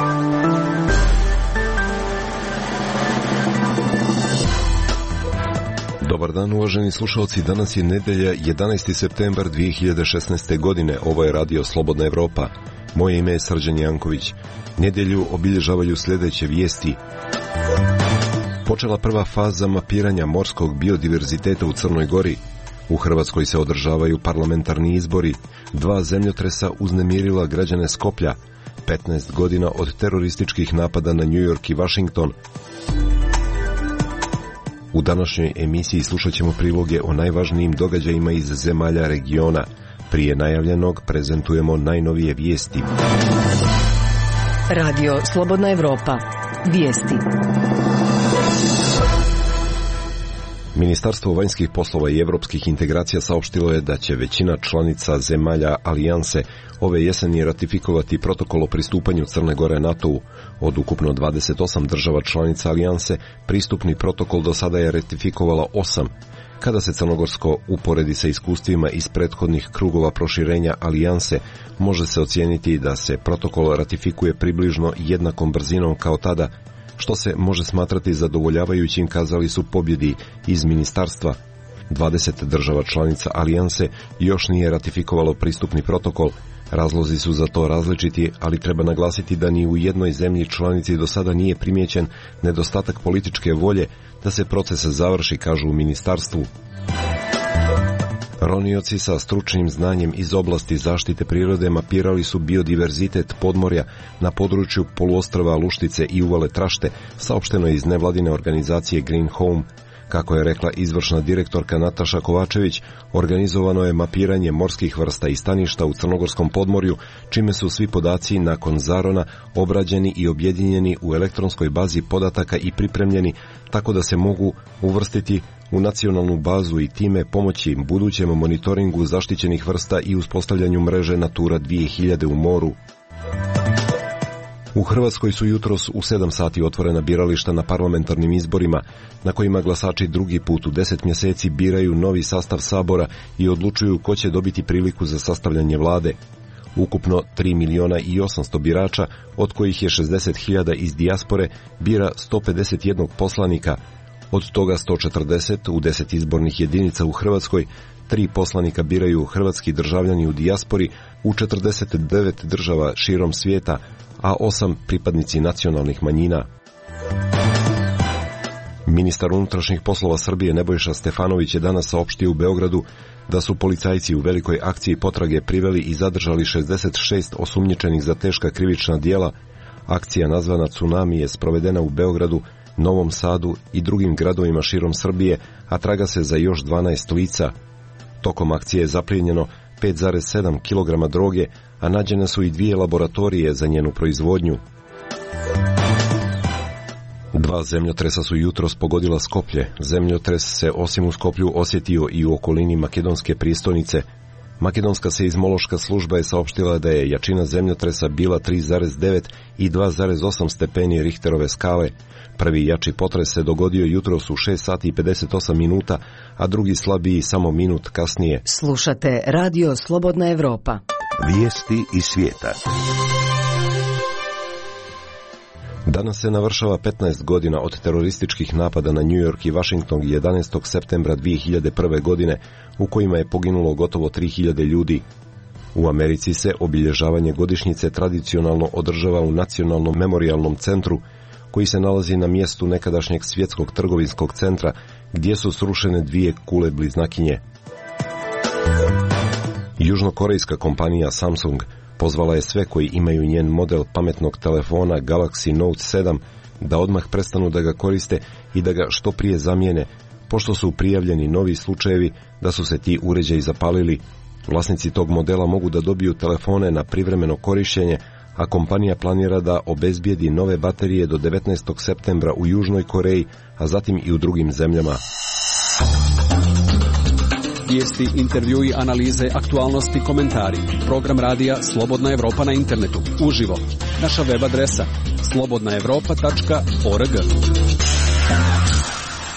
Dobar dan, uvaženi slušalci, danas je nedelja, 11. septembar 2016. godine. Ovo je Radio Slobodna Evropa. Moje ime je Srđan Janković. Nedelju obilježavaju sljedeće vijesti. Počela prva faza mapiranja morskog biodiverziteta u Crnoj Gori. U Hrvatskoj se održavaju parlamentarni izbori. 2 zemljotresa uznemirila građane Skoplja. 15 godina od terorističkih napada na New York i Washington. U današnjoj emisiji slušat ćemo priloge o najvažnijim događajima iz zemalja regiona. Prije najavljenog prezentujemo najnovije vijesti. Radio Slobodna Evropa. Vijesti. Ministarstvo vanjskih poslova i evropskih integracija saopštilo je da će većina članica zemalja alijanse ove jeseni ratifikovati protokol o pristupanju Crne Gore NATO-u. Od ukupno 28 država članica alijanse, pristupni protokol do sada je ratifikovala 8. Kada se crnogorsko uporedi sa iskustvima iz prethodnih krugova proširenja alijanse, može se ocijeniti da se protokol ratifikuje približno jednakom brzinom kao tada, što se može smatrati zadovoljavajućim, kazali su pobjedi iz ministarstva. 20 država članica alijanse još nije ratifikovalo pristupni protokol. Razlozi su za to različiti, ali treba naglasiti da ni u jednoj zemlji članici do sada nije primijećen nedostatak političke volje da se proces završi, kažu u ministarstvu. Ronioci sa stručnim znanjem iz oblasti zaštite prirode mapirali su biodiverzitet podmorja na području poluostrva Luštice i uvale Trašte, saopšteno je iz nevladine organizacije Green Home. Kako je rekla izvršna direktorka Nataša Kovačević, organizovano je mapiranje morskih vrsta i staništa u Crnogorskom podmorju, čime su svi podaci nakon zarona obrađeni i objedinjeni u elektronskoj bazi podataka i pripremljeni tako da se mogu uvrstiti u nacionalnu bazu i time pomoći budućem monitoringu zaštićenih vrsta i uspostavljanju mreže Natura 2000 u moru. U Hrvatskoj su jutros u 7 sati otvorena birališta na parlamentarnim izborima, na kojima glasači drugi put u 10 mjeseci biraju novi sastav Sabora i odlučuju ko će dobiti priliku za sastavljanje vlade. Ukupno 3.800.000 birača, od kojih je 60.000 iz dijaspore, bira 151 poslanika, od toga 140 u 10 izbornih jedinica u Hrvatskoj, 3 poslanika biraju hrvatski državljani u dijaspori u 49 država širom svijeta, a 8 pripadnici nacionalnih manjina. Ministar unutrašnjih poslova Srbije Nebojša Stefanović je danas saopštio u Beogradu da su policajci u velikoj akciji potrage priveli i zadržali 66 osumnjičenih za teška krivična djela. Akcija nazvana Tsunami je sprovedena u Beogradu, Novom Sadu i drugim gradovima širom Srbije, a traga se za još 12 lica. Tokom akcije je zaplijenjeno 5,7 kg droge, a nađene su i 2 laboratorije za njenu proizvodnju. 2 zemljotresa su jutros pogodila Skoplje. Zemljotres se osim u Skoplju osjetio i u okolini makedonske prijestolnice. Makedonska seizmološka služba je saopštila da je jačina zemljotresa bila 3,9 i 2,8 stepeni Richterove skale. Prvi jači potres se dogodio jutros u 6 sati i 58 minuta, a drugi slabiji samo minut kasnije. Slušate Radio Slobodna Evropa. Vijesti iz svijeta. Danas se navršava 15 godina od terorističkih napada na New York i Washington 11. septembra 2001. godine, u kojima je poginulo gotovo 3000 ljudi. U Americi se obilježavanje godišnjice tradicionalno održava u Nacionalnom memorijalnom centru, koji se nalazi na mjestu nekadašnjeg svjetskog trgovinskog centra, gdje su srušene 2 kule bliznakinje. Južnokorejska kompanija Samsung pozvala je sve koji imaju njen model pametnog telefona Galaxy Note 7 da odmah prestanu da ga koriste i da ga što prije zamijene, pošto su prijavljeni novi slučajevi da su se ti uređaji zapalili. Vlasnici tog modela mogu da dobiju telefone na privremeno korištenje, a kompanija planira da obezbijedi nove baterije do 19. septembra u Južnoj Koreji, a zatim i u drugim zemljama. Vijesti, intervjui, analize, aktualnosti, komentari. Program radija Slobodna Evropa na internetu. Uživo. Naša web adresa slobodnaevropa.org.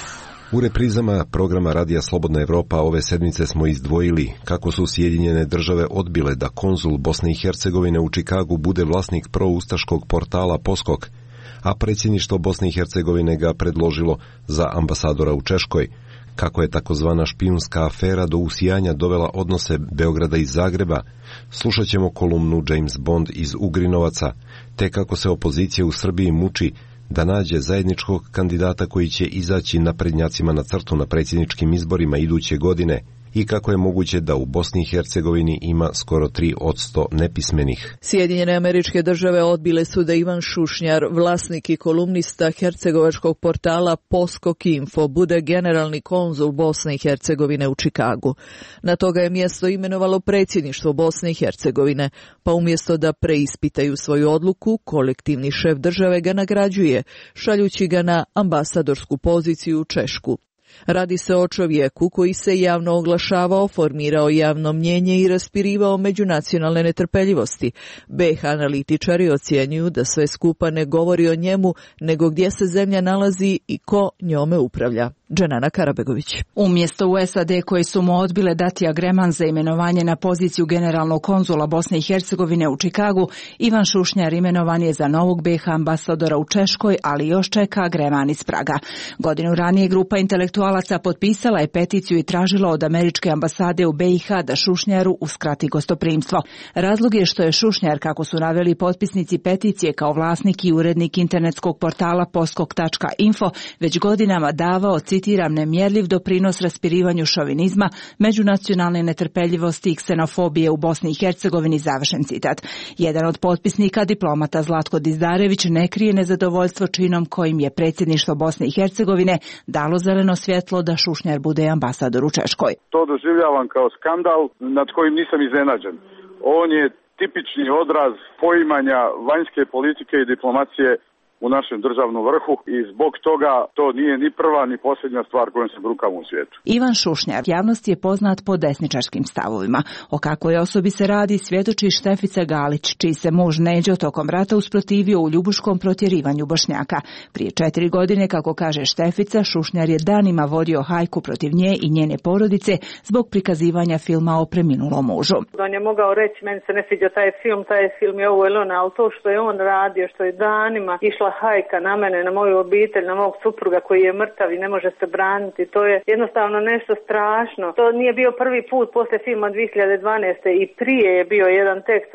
U reprizama programa Radija Slobodna Evropa ove sedmice smo izdvojili kako su Sjedinjene države odbile da konzul Bosne i Hercegovine u Čikagu bude vlasnik proustaškog portala Poskok, a predsjedništvo Bosne i Hercegovine ga predložilo za ambasadora u Češkoj, kako je takozvana špijunska afera do usijanja dovela odnose Beograda i Zagreba. Slušat ćemo kolumnu James Bond iz Ugrinovaca, te kako se opozicija u Srbiji muči da nađe zajedničkog kandidata koji će izaći naprednjacima na crtu na predsjedničkim izborima iduće godine i kako je moguće da u Bosni i Hercegovini ima skoro 3% nepismenih. Sjedinjene Američke Države odbile su da Ivan Šušnjar, vlasnik i kolumnista hercegovačkog portala Poskok Info, bude generalni konzul Bosne i Hercegovine u Čikagu. Na toga je mjesto imenovalo predsjedništvo Bosne i Hercegovine, pa umjesto da preispitaju svoju odluku, kolektivni šef države ga nagrađuje, šaljući ga na ambasadorsku poziciju u Češku. Radi se o čovjeku koji se javno oglašavao, formirao javno mnjenje i raspirivao međunacionalne netrpeljivosti. BiH analitičari ocjenjuju da sve skupa ne govori o njemu, nego gdje se zemlja nalazi i ko njome upravlja. Dženana Karabegović. Umjesto u SAD koji su mu odbile dati agreman za imenovanje na poziciju generalnog konzula Bosne i Hercegovine u Čikagu, Ivan Šušnjar imenovan je za novog BiH ambasadora u Češkoj, ali još čeka agreman iz Praga. Godinu ranije grupa intelektualaca potpisala je peticiju i tražila od američke ambasade u BiH da Šušnjaru uskrati gostoprimstvo. Razlog je što je Šušnjar, kako su naveli potpisnici peticije kao vlasnik i urednik internetskog portala poskok.info, već godinama davao, citiram, nemjerljiv doprinos raspirivanju šovinizma, međunacionalne netrpeljivosti i ksenofobije u Bosni i Hercegovini, završen citat. Jedan od potpisnika, diplomata Zlatko Dizdarević, ne krije nezadovoljstvo činom kojim je predsjedništvo Bosne i Hercegovine dalo zeleno svjetlo da Šušnjar bude ambasador u Češkoj. To doživljavam kao skandal nad kojim nisam iznenađen. On je tipični odraz poimanja vanjske politike i diplomacije u našem državnom vrhu i zbog toga to nije ni prva ni posljednja stvar kojom se brukamo u svijetu. Ivan Šušnjar, javnost je poznat po desničarskim stavovima. O kakvoj osobi se radi svjedoči Štefica Galić, čiji se muž Neđo tokom rata usprotivio u ljubuškom protjerivanju Bošnjaka. Prije 4 godine, kako kaže Štefica, Šušnjar je danima vodio hajku protiv nje i njene porodice zbog prikazivanja filma o preminulom mužu. On je mogao reći, meni se ne sviđa taj film je ovo ili ono, ali to što je on radio, što je danima išla hajka na mene, na moju obitelj, na mog supruga koji je mrtav i ne može se braniti. To je jednostavno nešto strašno. To nije bio prvi put poslije filma 2012. i prije je bio jedan tekst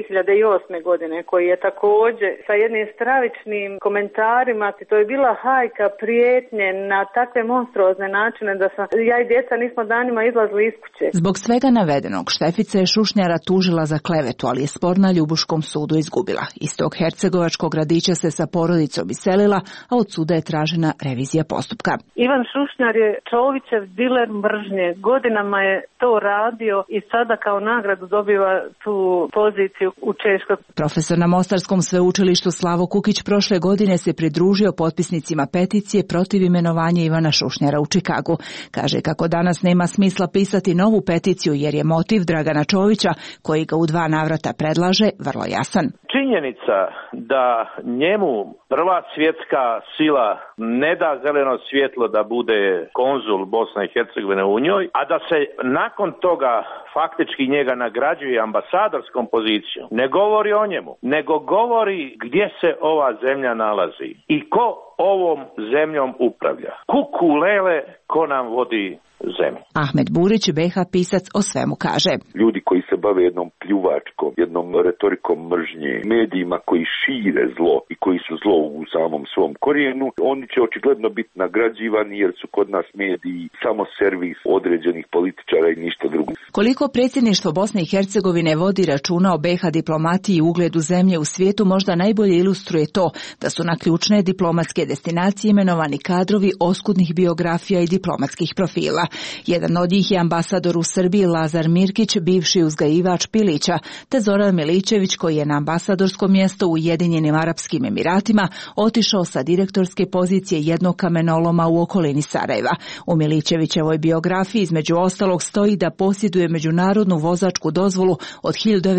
2008. godine koji je također sa jednim stravičnim komentarima. To je bila hajka, prijetnje na takve monstruozne načine da ja i djeca nismo danima izlazili iz kuće. Zbog svega navedenog, Štefica je Šušnjara tužila za klevetu, ali je spor na Ljubuškom sudu izgubila. Iz tog hercegovačkog gradića se sa porodicom iselila, a od suda je tražena revizija postupka. Ivan Šušnjar je Čovićev diler mržnje. Godinama je to radio i sada kao nagradu dobiva tu poziciju u Češkoj. Profesor na Mostarskom sveučilištu Slavo Kukić prošle godine se pridružio potpisnicima peticije protiv imenovanja Ivana Šušnjara u Čikagu. Kaže kako danas nema smisla pisati novu peticiju jer je motiv Dragana Čovića, koji ga u 2 navrata predlaže, vrlo jasan. Činjenica da njemu prva svjetska sila ne da zeleno svjetlo da bude konzul Bosne i Hercegovine u njoj, a da se nakon toga faktički njega nagrađuje ambasadorskom pozicijom, ne govori o njemu, nego govori gdje se ova zemlja nalazi i ko ovom zemljom upravlja. Kuku lele, ko nam vodi zemlju. Ahmed Burić, BiH pisac, o svemu kaže. Ljudi koji se bave jednom pljuvačkom, jednom retorikom mržnje, medijima koji šire zlo i koji su zlo u samom svom korijenu, oni će očigledno biti nagrađivani jer su kod nas mediji samo servis određenih političara i ništa drugo. Koliko predsjedništvo Bosne i Hercegovine vodi računa o BiH diplomatiji i ugledu zemlje u svijetu možda najbolje ilustruje to da su na ključne diplomatske destinacije imenovani kadrovi oskudnih biografija i diplomatskih profila. Jedan od njih je ambasador u Srbiji Lazar Mirkić, bivši uzgajivač pilića, te Zoran Milićević koji je na ambasadorsko mjesto u Ujedinjenim Arapskim Emiratima otišao sa direktorske pozicije jednog kamenoloma u okolini Sarajeva. U Milićevićevoj biografiji između ostalog stoji da posjeduje međunarodnu vozačku dozvolu od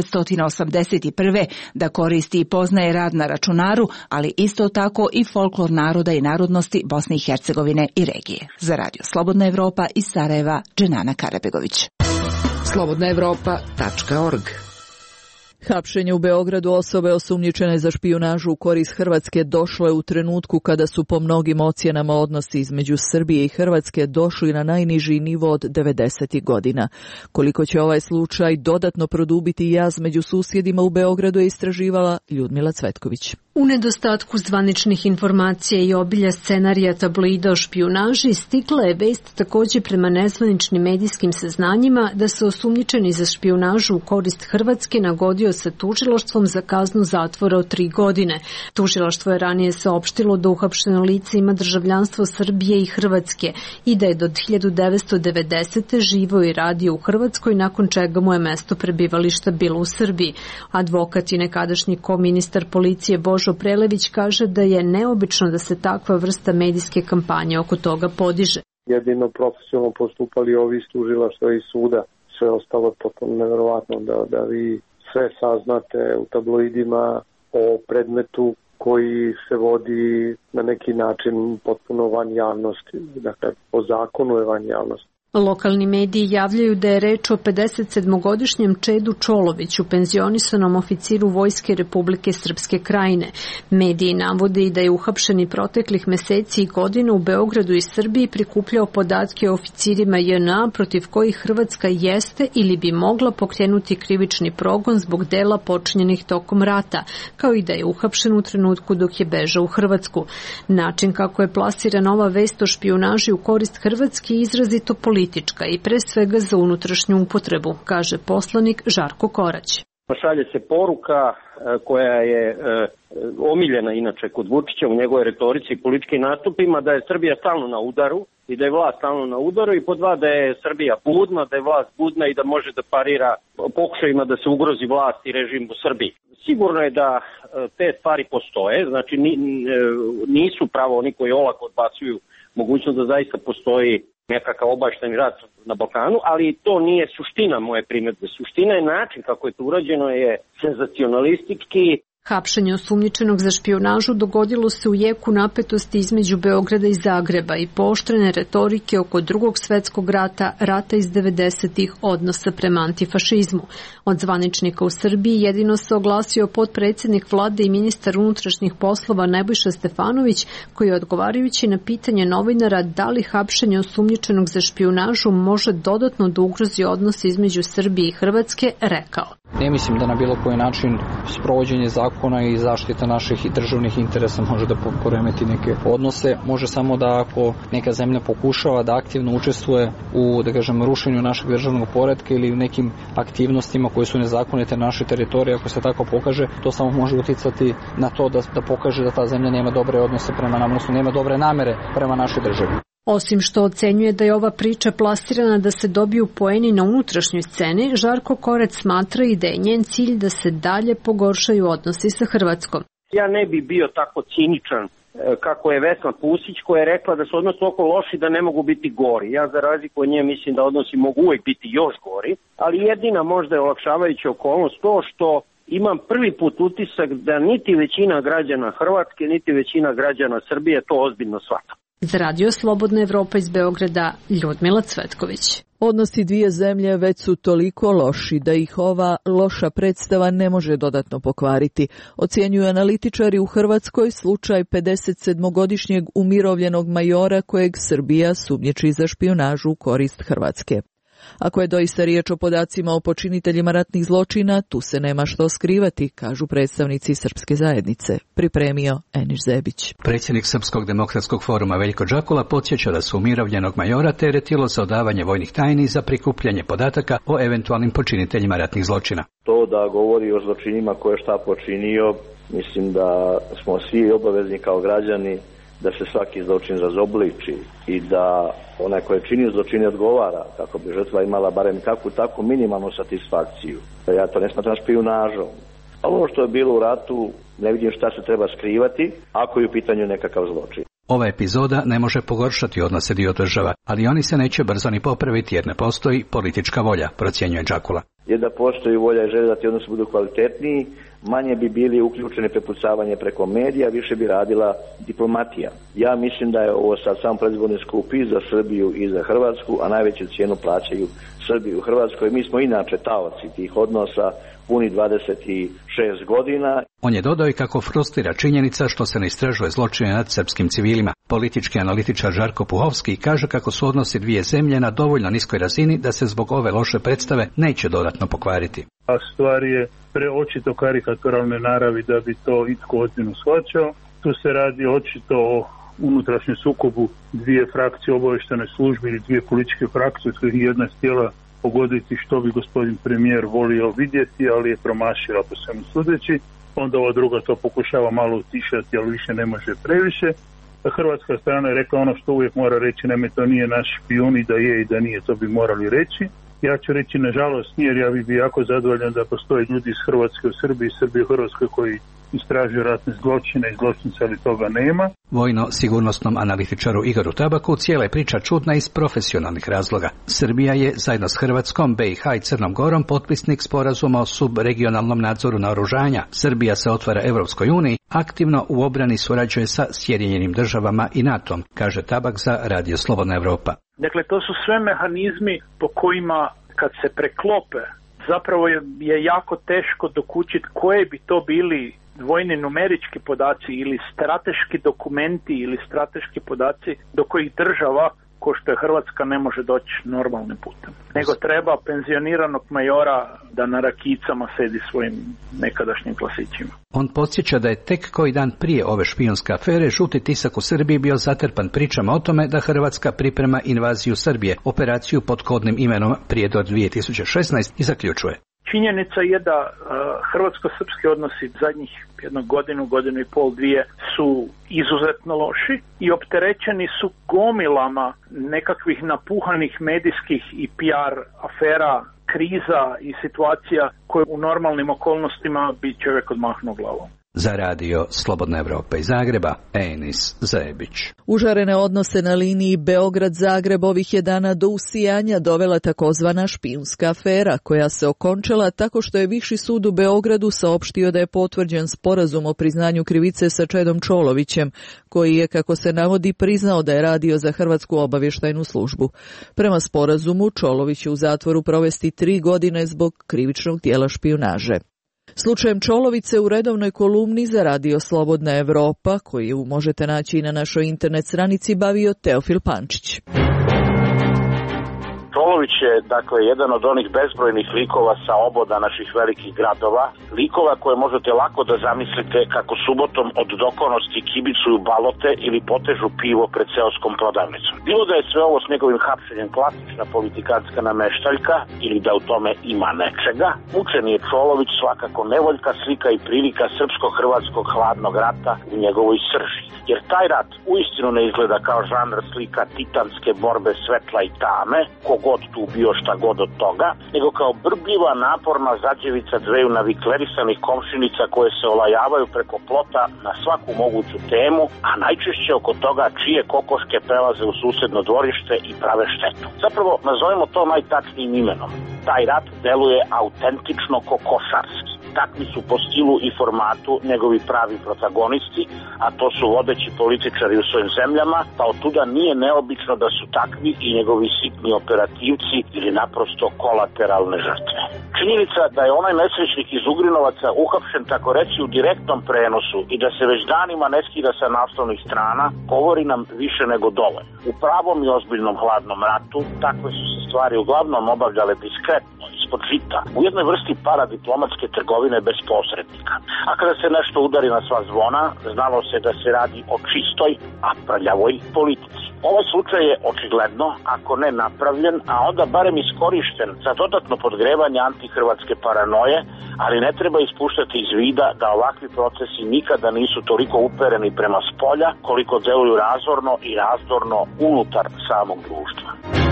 1981. da koristi i poznaje rad na računaru, ali isto tako i folklor naroda i narodnosti Bosne i Hercegovine i regije. Za Radio Slobodna Evropa iz Sarajeva, Dženana Karabegović. slobodnaevropa.org. Hapšenje u Beogradu osobe osumnjičene za špijunažu u korist Hrvatske došlo je u trenutku kada su po mnogim ocjenama odnosi između Srbije i Hrvatske došli na najniži nivo od 90. godina. Koliko će ovaj slučaj dodatno produbiti jaz među susjedima u Beogradu je istraživala Ljudmila Cvetković. U nedostatku zvaničnih informacija i obilja scenarija tabloida o špijunaži stigla je vest također prema nezvaničnim medijskim saznanjima da se osumnjičeni za špijunažu u korist Hrvatske nagodio sa tužilaštvom za kaznu zatvora od 3 godine. Tužilaštvo je ranije saopštilo da uhapšeno lice ima državljanstvo Srbije i Hrvatske i da je do 1990. živio i radio u Hrvatskoj, nakon čega mu je mesto prebivališta bilo u Srbiji. Advokat i nekadašnji koministar policije Božo Prelević kaže da je neobično da se takva vrsta medijske kampanje oko toga podiže. Jedino profesionalno postupali ovi iz tužilaštva i suda. Sve ostalo je potpuno nevjerovatno da vi sve saznate u tabloidima o predmetu koji se vodi na neki način potpuno van javnosti. Dakle, po zakonu je van javnosti. Lokalni mediji javljaju da je reč o 57-godišnjem Čedu Čoloviću, penzionisanom oficiru Vojske Republike Srpske Krajine. Mediji navode i da je uhapšeni proteklih meseci i godina u Beogradu i Srbiji prikupljao podatke o oficirima JNA protiv kojih Hrvatska jeste ili bi mogla pokrenuti krivični progon zbog dela počinjenih tokom rata, kao i da je uhapšen u trenutku dok je bežao u Hrvatsku. Način kako je plasirana ova vest o špijunaži u korist Hrvatske je izrazito politička i pre svega za unutrašnju upotrebu, kaže poslanik Žarko Korać. Šalje se poruka koja je omiljena inače kod Vučića u njegovoj retorici i političkim nastupima, da je Srbija stalno na udaru i da je vlast stalno na udaru, i po dva da je Srbija budna, da je vlast budna i da može da parira pokušajima da se ugrozi vlast i režim u Srbiji. Sigurno je da te stvari postoje, znači nisu pravo oni koji olako odbacuju mogućnost da zaista postoji nekakav obavešteni rat na Balkanu, ali to nije suština moje primjedbe. Suština je način kako je to urađeno je senzacionalistički. Hapšenje osumnjičenog za špijunažu dogodilo se u jeku napetosti između Beograda i Zagreba i pooštrene retorike oko Drugog svjetskog rata, rata iz 90-ih, odnosa prema antifašizmu. Od zvaničnika u Srbiji jedino se oglasio potpredsjednik vlade i ministar unutrašnjih poslova Nebojša Stefanović, koji je odgovarajući na pitanje novinara da li hapšenje osumnjičenog za špijunažu može dodatno da ugrozi odnose između Srbije i Hrvatske, rekao: Ne mislim da na bilo koji način sprovođenje zakona i zaštita naših državnih interesa može da poremeti neke odnose. Može samo da ako neka zemlja pokušava da aktivno učestvuje u, da kažem, rušenju našeg državnog poretka ili u nekim aktivnostima koje su nezakonite na našoj teritoriji, ako se tako pokaže, to samo može uticati na to da pokaže da ta zemlja nema dobre odnose prema nama, odnosno nema dobre namere prema našoj državi. Osim što ocenjuje da je ova priča plasirana da se dobiju poeni na unutrašnjoj sceni, Žarko Korać smatra i da je njen cilj da se dalje pogoršaju odnosi sa Hrvatskom. Ja ne bi bio tako ciničan kako je Vesna Pusić, koja je rekla da su odnosi toliko loši da ne mogu biti gori. Ja za razliku od nje mislim da odnosi mogu uvijek biti još gori, ali jedina možda je olakšavajuća okolnost to što imam prvi put utisak da niti većina građana Hrvatske, niti većina građana Srbije to ozbiljno shvata. Za Radio Slobodna Evropa iz Beograda, Ljudmila Cvetković. Odnosi dvije zemlje već su toliko loši da ih ova loša predstava ne može dodatno pokvariti. Ocjenjuju analitičari u Hrvatskoj slučaj 57-godišnjeg umirovljenog majora kojeg Srbija sumnjiči za špijunažu u korist Hrvatske. Ako je doista riječ o podacima o počiniteljima ratnih zločina, tu se nema što skrivati, kažu predstavnici Srpske zajednice. Pripremio Eniš Zebić. Predsjednik Srpskog demokratskog foruma Veljko Džakula podsjeća da su umirovljenog majora teretilo za odavanje vojnih tajni za prikupljanje podataka o eventualnim počiniteljima ratnih zločina. To da govori o zločinima koje šta počinio, mislim da smo svi obavezni kao građani da se svaki zločin razobliči i da onaj ko je činio zločine odgovara, kako bi žrtva imala barem kakvu takvu minimalnu satisfakciju. Ja to ne smatram špijunažom. Ovo što je bilo u ratu, ne vidim šta se treba skrivati, ako je u pitanju nekakav zločin. Ova epizoda ne može pogoršati odnose dio država, ali oni se neće brzo ni popraviti jer ne postoji politička volja, procjenjuje Džakula. Jer da postoji volja i želja da ti odnosi budu kvalitetniji, manje bi bili uključeni prepucavanje preko medija, više bi radila diplomatija. Ja mislim da je ovo sad sam predizborni skup i za Srbiju i za Hrvatsku, a najveću cijenu plaćaju Srbiju u Hrvatskoj. Mi smo inače taoci tih odnosa puni 26 godina. On je dodao i kako frustrira činjenica što se ne istražuje zločine nad srpskim civilima. Politički analitičar Žarko Puhovski kaže kako su odnosi dvije zemlje na dovoljno niskoj razini da se zbog ove loše predstave neće dodatno pokvariti. A stvar je preočito karikaturalne naravi da bi to itko ozbiljno shvaćao. Tu se radi očito o unutrašnjem sukobu dvije frakcije obavještajne službe ili dvije političke frakcije, koje jedna htjela pogoditi što bi gospodin premijer volio vidjeti, ali je promašila po svemu sudeći. Onda ova druga to pokušava malo utišati, ali više ne može previše. Hrvatska strana je rekla ono što uvijek mora reći, naime to nije naš špijun, i da je i da nije, to bi morali reći. Ja ću reći nažalost nije, jer ja bih bio jako zadovoljan da postoje ljudi iz Hrvatske u Srbiji, Srbije u Hrvatskoj koji istražuju ratne zločine i zločince, ali toga nema. Vojno-sigurnosnom analitičaru Igoru Tabaku cijela je priča čudna iz profesionalnih razloga. Srbija je zajedno s Hrvatskom, BiH i Crnom Gorom potpisnik sporazuma o subregionalnom nadzoru naoružanja. Srbija se otvara Evropskoj uniji, aktivno u obrani surađuje sa Sjedinjenim državama i NATO-om, kaže Tabak za Radio Slobodna Evropa. Dakle, to su sve mehanizmi po kojima kad se preklope, zapravo je jako teško dokučiti koje bi to bili vojni numerički podaci ili strateški dokumenti ili strateški podaci do kojih država, ko što je Hrvatska, ne može doći normalnim putem. Nego treba penzioniranog majora da na rakicama sedi svojim nekadašnjim klasićima. On podsjeća da je tek koji dan prije ove špijunske afere žuti tisak u Srbiji bio zatrpan pričama o tome da Hrvatska priprema invaziju Srbije, operaciju pod kodnim imenom Prijedor 2016, i zaključuje. Činjenica je da hrvatsko-srpski odnosi zadnjih godinu i pol, dvije su izuzetno loši i opterećeni su gomilama nekakvih napuhanih medijskih i PR afera, kriza i situacija koje u normalnim okolnostima bi čovjek odmahnuo glavom. Za Radio Slobodna Evropa iz Zagreba, Enis Zajebić. Užarene odnose na liniji Beograd-Zagreb ovih je dana do usijanja dovela takozvana špijunska afera, koja se okončala tako što je Viši sud u Beogradu saopštio da je potvrđen sporazum o priznanju krivice sa Čedom Čolovićem, koji je, kako se navodi, priznao da je radio za Hrvatsku obavještajnu službu. Prema sporazumu, Čolović će u zatvoru provesti 3 godine zbog krivičnog djela špijunaže. Slučajem Čolovice u redovnoj kolumni za Radio Slobodna Evropa, koju možete naći i na našoj internet stranici, bavio Teofil Pančić. Čolović je, dakle, jedan od onih bezbrojnih likova sa oboda naših velikih gradova, likova koje možete lako da zamislite kako subotom od dokonosti kibicuju balote ili potežu pivo pred seoskom prodavnicom. Bilo da je sve ovo s njegovim hapšenjem klasična politikanska nameštaljka ili da u tome ima nečega, mučen je Čolović svakako nevoljka slika i prilika srpsko-hrvatskog hladnog rata u njegovoj srži. Jer taj rat uistinu ne izgleda kao žanr slika titanske borbe svetla i tame, kogod tu bio šta god od toga, nego kao brbljiva, naporna zađevica dveju naviklerisanih komšinica koje se olajavaju preko plota na svaku moguću temu, a najčešće oko toga čije kokoške prelaze u susedno dvorište i prave štetu. Zapravo, nazovemo to najtačnijim imenom. Taj rat deluje autentično kokošarski. Takvi su po stilu i formatu njegovi pravi protagonisti, a to su vodeći političari u svojim zemljama, pa od tuda nije neobično da su takvi i njegovi sitni operativci ili naprosto kolateralne žrtve. Činjenica da je onaj nesrećnik iz Ugrinovaca uhapšen tako reći u direktnom prenosu i da se već danima ne skida sa naslovnih strana, govori nam više nego dovoljno. U pravom i ozbiljnom hladnom ratu takve su se stvari uglavnom obavljale diskretno, ispod žita, u jednoj vrsti paradiplomatske trgovine bez posrednika. A kada se nešto udari na sva zvona, znalo se da se radi o čistoj, a prljavoj politici. Ovaj slučaj je očigledno, ako ne napravljen, a onda barem iskorišten za dodatno podgrevanje antihrvatske paranoje, ali ne treba ispuštati iz vida da ovakvi procesi nikada nisu toliko upereni prema spolja koliko deluju razorno i razdorno unutar samog društva.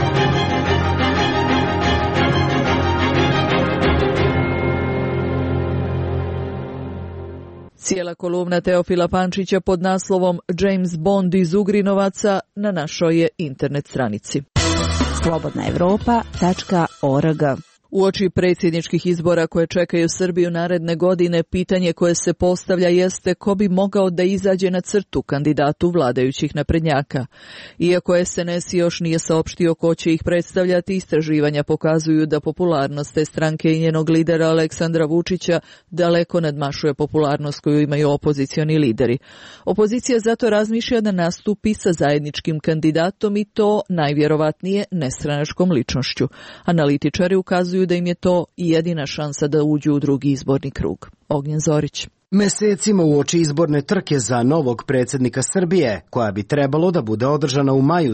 Cijela kolumna Teofila Pančića pod naslovom James Bond iz Ugrinovaca na našoj je internet stranici. slobodnaevropa.org. Uoči predsjedničkih izbora koje čekaju Srbiju naredne godine, pitanje koje se postavlja jeste ko bi mogao da izađe na crtu kandidatu vladajućih naprednjaka. Iako SNS još nije saopštio ko će ih predstavljati, istraživanja pokazuju da popularnost te stranke i njenog lidera Aleksandra Vučića daleko nadmašuje popularnost koju imaju opozicioni lideri. Opozicija zato razmišlja da nastupi sa zajedničkim kandidatom i to najvjerovatnije nestranačkom ličnošću. Analitičari ukazuju da im je to jedina šansa da uđu u drugi izborni krug. Ognjen Zorić. Mesecima uoči izborne trke za novog predsjednika Srbije, koja bi trebalo da bude održana u maju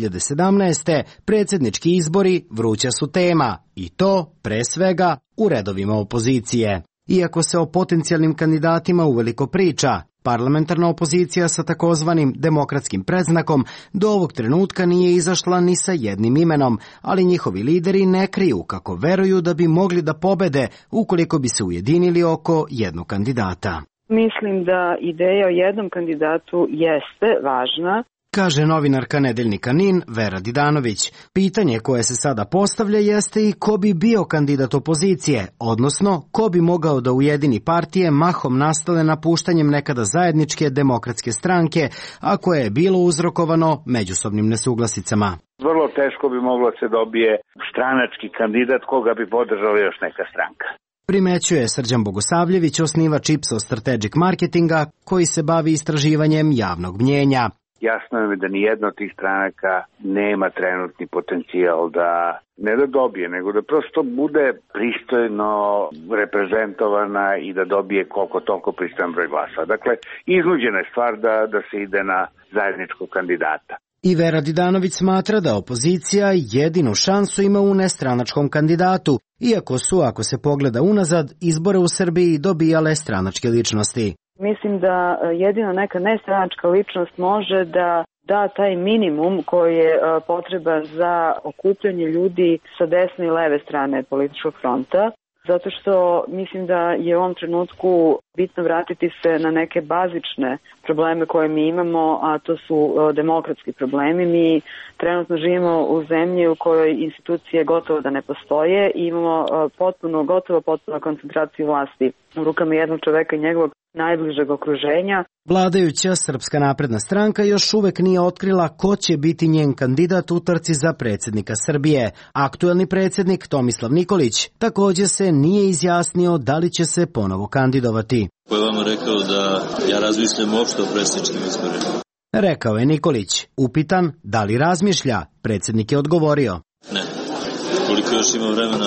2017. predsjednički izbori vruća su tema, i to, pre svega, u redovima opozicije. Iako se o potencijalnim kandidatima uveliko priča, parlamentarna opozicija sa takozvanim demokratskim predznakom do ovog trenutka nije izašla ni sa jednim imenom, ali njihovi lideri ne kriju kako veruju da bi mogli da pobede ukoliko bi se ujedinili oko jednog kandidata. Mislim da ideja o jednom kandidatu jeste važna, kaže novinarka nedeljnika NIN Vera Didanović. Pitanje koje se sada postavlja jeste i ko bi bio kandidat opozicije, odnosno ko bi mogao da ujedini partije mahom nastale napuštanjem nekada zajedničke demokratske stranke, a koje je bilo uzrokovano međusobnim nesuglasicama. Vrlo teško bi moglo se dobije stranački kandidat koga bi podržala još neka stranka. Primećuje Srđan Bogosavljević, osnivač Ipsos Strategic Marketinga, koji se bavi istraživanjem javnog mnjenja. Jasno je da nijedna od tih stranaka nema trenutni potencijal da ne da dobije, nego da prosto bude pristojno reprezentovana i da dobije koliko toliko pristojan broj glasa. Dakle, iznuđena je stvar da se ide na zajedničkog kandidata. I Vera Didanović smatra da opozicija jedinu šansu ima u nestranačkom kandidatu, iako su, ako se pogleda unazad, izbore u Srbiji dobijale stranačke ličnosti. Mislim da jedino neka nestranačka ličnost može da da taj minimum koji je potreban za okupljanje ljudi sa desne i leve strane političkog fronta, zato što mislim da je u ovom trenutku bitno vratiti se na neke bazične probleme koje mi imamo, a to su demokratski problemi. Mi trenutno živimo u zemlji u kojoj institucije gotovo da ne postoje i imamo gotovo potpuno koncentraciju vlasti u rukama jednog čoveka i njegovog najbližeg okruženja. Vladajuća Srpska napredna stranka još uvek nije otkrila ko će biti njen kandidat u trci za predsjednika Srbije. Aktuelni predsjednik Tomislav Nikolić također se nije izjasnio da li će se ponovo kandidovati. Ko je vama rekao da ja razmišljam uopšte o predsjedničkim izborima? Rekao je Nikolić. Upitan da li razmišlja, predsjednik je odgovorio. Ne. Koliko još ima vremena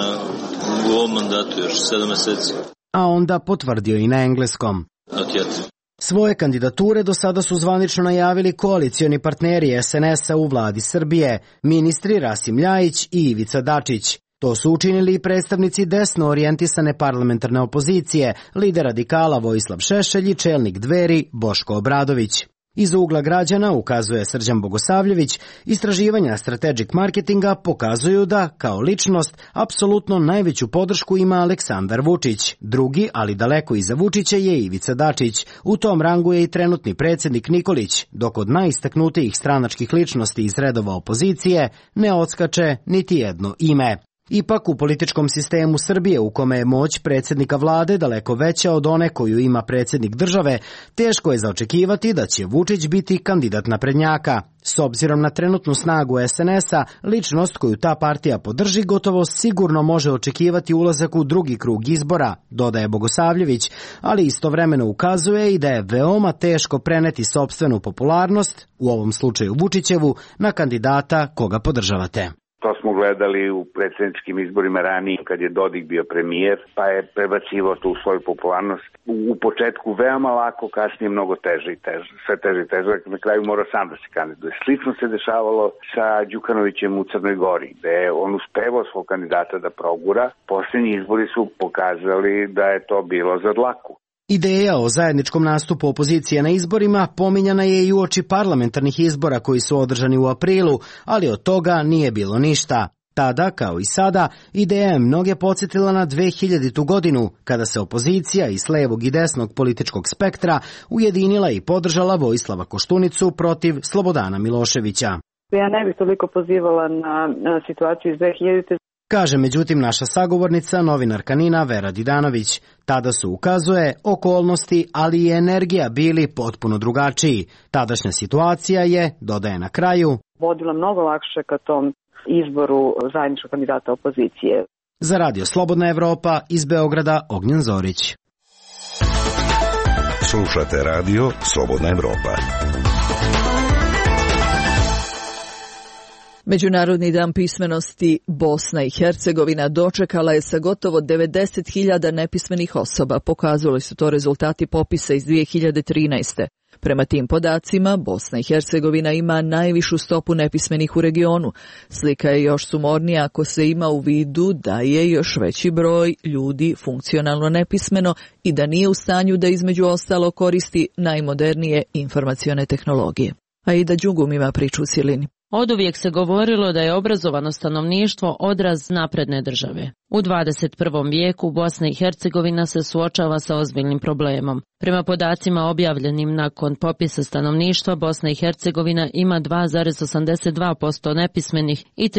u ovom mandatu, još 7 meseci. A onda potvrdio i na engleskom. Svoje kandidature do sada su zvanično najavili koalicioni partneri SNS-a u vladi Srbije, ministri Rasim Ljajić i Ivica Dačić. To su učinili i predstavnici desno orijentisane parlamentarne opozicije, lider radikala Vojislav Šešelj i čelnik Dveri Boško Obradović. Iz ugla građana, ukazuje Srđan Bogosavljević, istraživanja Strategic Marketinga pokazuju da, kao ličnost, apsolutno najveću podršku ima Aleksandar Vučić. Drugi, ali daleko iza Vučića, je Ivica Dačić. U tom rangu je i trenutni predsjednik Nikolić, dok od najistaknutijih stranačkih ličnosti iz redova opozicije ne odskače niti jedno ime. Ipak u političkom sistemu Srbije, u kome je moć predsjednika vlade daleko veća od one koju ima predsjednik države, teško je zaočekivati da će Vučić biti kandidat naprednjaka. S obzirom na trenutnu snagu SNS-a, ličnost koju ta partija podrži gotovo sigurno može očekivati ulazak u drugi krug izbora, dodaje Bogosavljević, ali istovremeno ukazuje i da je veoma teško preneti sopstvenu popularnost, u ovom slučaju Vučićevu, na kandidata koga podržavate. To smo gledali u predsjedničkim izborima ranije kad je Dodik bio premijer, pa je prebacivao tu svoju popularnost. U početku veoma lako, kasnije mnogo teže i teže, sve teže i teže, na kraju mora sam da se kandiduje. Slično se dešavalo sa Đukanovićem u Crnoj Gori, gde je on uspevao svog kandidata da progura. Posljednji izbori su pokazali da je to bilo za dlaku. Ideja o zajedničkom nastupu opozicije na izborima pominjana je i uoči parlamentarnih izbora koji su održani u aprilu, ali od toga nije bilo ništa. Tada, kao i sada, ideja je mnoge podsjetila na 2000. godinu, kada se opozicija iz levog i desnog političkog spektra ujedinila i podržala Vojislava Koštunicu protiv Slobodana Miloševića. Ja ne bih toliko pozivala na situaciju iz 2000. Kaže međutim naša sagovornica, novinarka Nina Vera Didanović. Tada su, ukazuje, okolnosti, ali i energija bili potpuno drugačiji. Tadašnja situacija je, dodaje na kraju, vodila mnogo lakše ka tom izboru zajedničkog kandidata opozicije. Za Radio Slobodna Evropa iz Beograda Ognjen Zorić. Slušate Radio Slobodna Evropa. Međunarodni dan pismenosti Bosna i Hercegovina dočekala je sa gotovo 90.000 nepismenih osoba. Pokazali su to rezultati popisa iz 2013. Prema tim podacima, Bosna i Hercegovina ima najvišu stopu nepismenih u regionu. Slika je još sumornija ako se ima u vidu da je još veći broj ljudi funkcionalno nepismeno i da nije u stanju da između ostalo koristi najmodernije informacione tehnologije. Aida Đugum ima priču u cjelini. Oduvijek se govorilo da je obrazovano stanovništvo odraz napredne države. U 21. vijeku Bosna i Hercegovina se suočava sa ozbiljnim problemom. Prema podacima objavljenim nakon popisa stanovništva, Bosna i Hercegovina ima 2,82% nepismenih i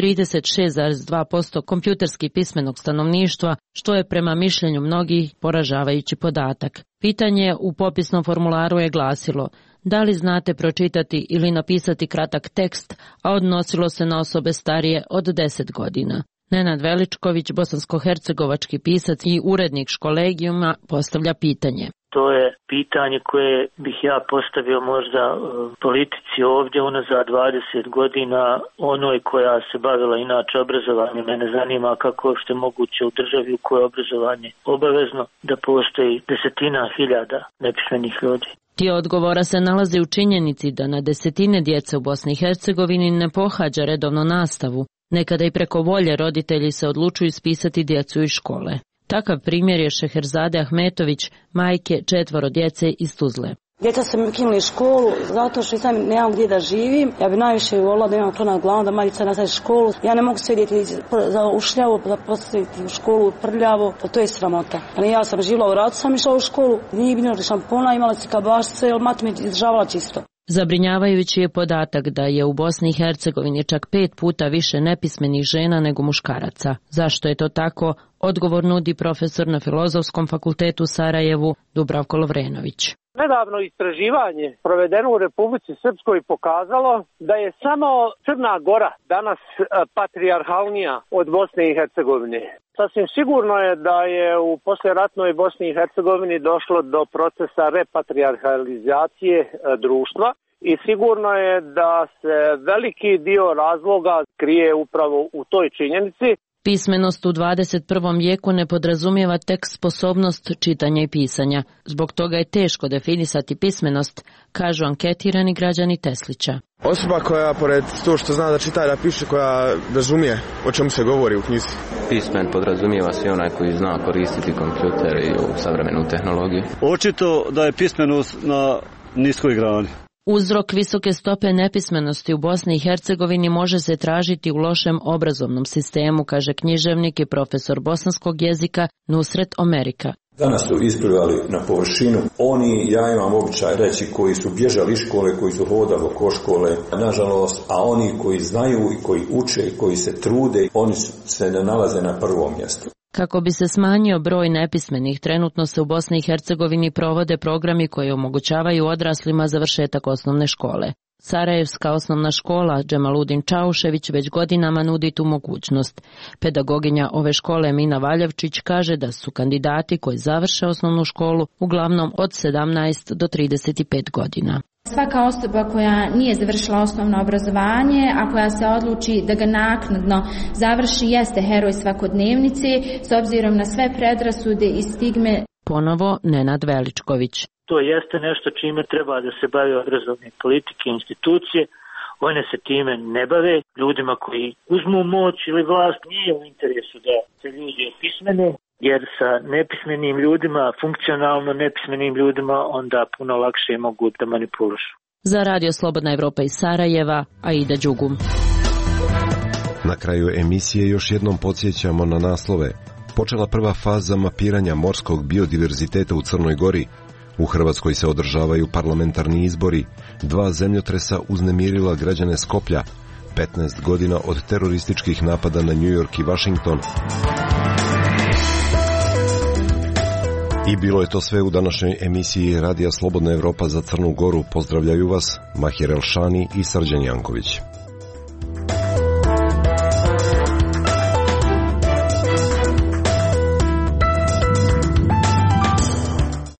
36,2% kompjuterski pismenog stanovništva, što je prema mišljenju mnogih poražavajući podatak. Pitanje u popisnom formularu je glasilo: da li znate pročitati ili napisati kratak tekst, a odnosilo se na osobe starije od 10 godina. Nenad Veličković, bosansko-hercegovački pisac i urednik Školegijuma, postavlja pitanje. To je pitanje koje bih ja postavio možda politici ovdje unazad 20 godina, onoj koja se bavila inače obrazovanjem. Mene zanima kako je moguće u državi u kojoj je obrazovanje obavezno da postoji desetina hiljada nepismenih ljudi. Dio odgovora se nalazi u činjenici da na desetine djece u Bosni i Hercegovini ne pohađa redovno nastavu. Nekada i preko volje roditelji se odlučuju ispisati djecu iz škole. Takav primjer je Šeherzade Ahmetović, majke 4 djece iz Tuzle. Djeca su mi ukinuli školu zato što sam nemam gdje da živim. Ja bi najviše volila da imam to nad glavom, da majica nastavi školu. Ja ne mogu sjediti za ušljavo, da postaviti u školu prljavo, to je sramota. Ja sam živjela u ratu, sam išla u školu, nije bilo šampona, imala si kabašce, jer mati mi izdržavala čisto. Zabrinjavajući je podatak da je u Bosni i Hercegovini čak 5 puta više nepismenih žena nego muškaraca. Zašto je to tako? Odgovor nudi profesor na Filozofskom fakultetu u Sarajevu Dubravko Lovrenović. Nedavno istraživanje provedeno u Republici Srpskoj pokazalo da je samo Crna Gora danas patrijarhalnija od Bosne i Hercegovine. Sasvim sigurno je da je u poslijeratnoj Bosni i Hercegovini došlo do procesa repatrijarhalizacije društva i sigurno je da se veliki dio razloga krije upravo u toj činjenici. Pismenost u 21. vijeku ne podrazumijeva tek sposobnost čitanja i pisanja. Zbog toga je teško definisati pismenost, kažu anketirani građani Teslića. Osoba koja, pored to što zna da čita i da piše, koja razumije o čemu se govori u knjizi. Pismen podrazumijeva se onaj koji zna koristiti kompjuter i savremenu tehnologiju. Očito da je pismenost na niskoj grani. Uzrok visoke stope nepismenosti u Bosni i Hercegovini može se tražiti u lošem obrazovnom sistemu, kaže književnik i profesor bosanskog jezika Nusret Omerika. Danas su isplivali na površinu oni, ja imam običaj reći, koji su bježali iz škole, koji su hodali oko škole, nažalost, a oni koji znaju i koji uče i koji se trude, oni se ne nalaze na prvom mjestu. Kako bi se smanjio broj nepismenih, trenutno se u Bosni i Hercegovini provode programi koji omogućavaju odraslima završetak osnovne škole. Sarajevska osnovna škola Džemaludin Čaušević već godinama nudi tu mogućnost. Pedagoginja ove škole Mina Valjevčić kaže da su kandidati koji završe osnovnu školu uglavnom od 17 do 35 godina. Svaka osoba koja nije završila osnovno obrazovanje, a koja se odluči da ga naknadno završi, jeste heroj svakodnevnice s obzirom na sve predrasude i stigme. Ponovo Nenad Veličković. To jeste nešto čime treba da se bave obrazovne politike i institucije. One se time ne bave. Ljudima koji uzmu moć ili vlast nije u interesu da se ljudi opismene, jer sa nepismenim ljudima, funkcionalno nepismenim ljudima, onda puno lakše mogu da manipulišu. Za Radio Slobodna Evropa iz Sarajeva, Aida Đugum. Na kraju emisije još jednom podsjećamo na naslove. Počela prva faza mapiranja morskog biodiverziteta u Crnoj Gori. U Hrvatskoj se održavaju parlamentarni izbori. 2 zemljotresa uznemirila građane Skoplja. 15 godina od terorističkih napada na New York i Washington. I bilo je to sve u današnjoj emisiji Radija Slobodna Evropa za Crnu Goru. Pozdravljaju vas Mahir Elšani i Srđan Janković.